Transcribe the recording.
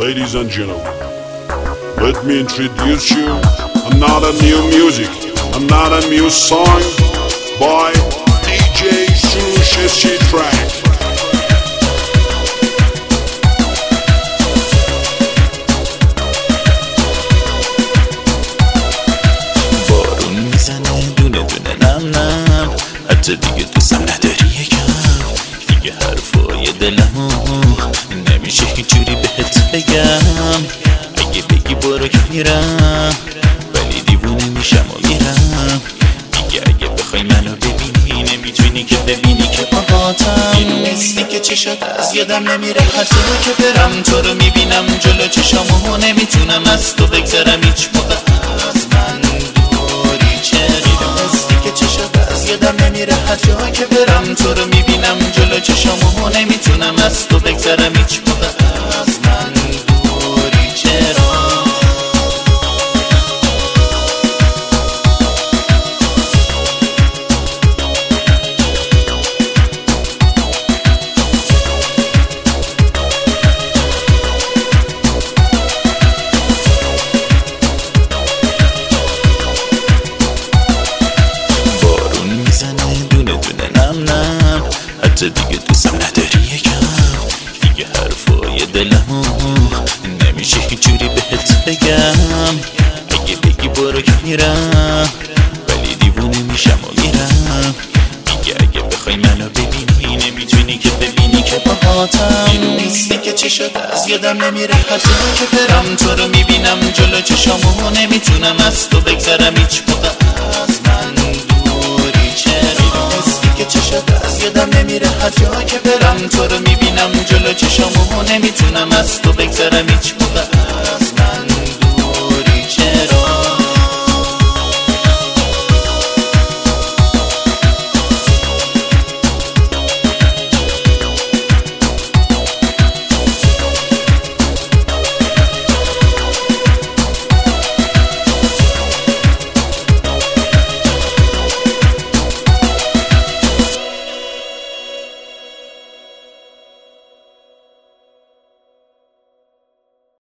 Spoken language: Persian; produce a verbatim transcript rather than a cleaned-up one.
Ladies and gentlemen, let me introduce you another new music, another new song by D J Surusheschi Track. بارون میزنه دونه دونه نم نم، حتی دیگه دوستم نداری یکم، دیگه حرفای دلمو نمیشه هیچ جوری بهت بگم. اگه بگی برو که میرم، ولی دیوونه میشم و میرم دیگه. اگه بخوای منو ببینی نمیتونی که ببینی که باهاتم. اینو نیستی که چی شد از یادم نمیره، حتی که برم تو رو میبینم جلو چشامو، نمیتونم از تو بگذرم هیچ موقع از من دوری. چرا نیستی که چی شد از یادم نمیره، حتی که برم تو رو میبینم جلو چشامو، نمیتونم از تو بگذرم هیچ موقع از من دوری. چرا حتی دیگه دوستم نداری یکم، دیگه حرفای دلمو نمیشه هیچ جوری بهت بگم. اگه بگی برو که میرم، ولی دیوونه میشم و میرم دیگه. اگه بخوای منو ببینی نمیتونی که ببینی که باهاتم. اینو نیستی که چی شد از یادم نمیره، حتی که برم تو رو میبینم جلو چشامو، نمیتونم از تو بگذرم هیچ موقع از من دوری. چرا نیستی که چی شد از یادم نمیره، هر جا که برم تو رو میبینم جلو چشامو، نمیتونم از تو بگذرم هیچ موقع.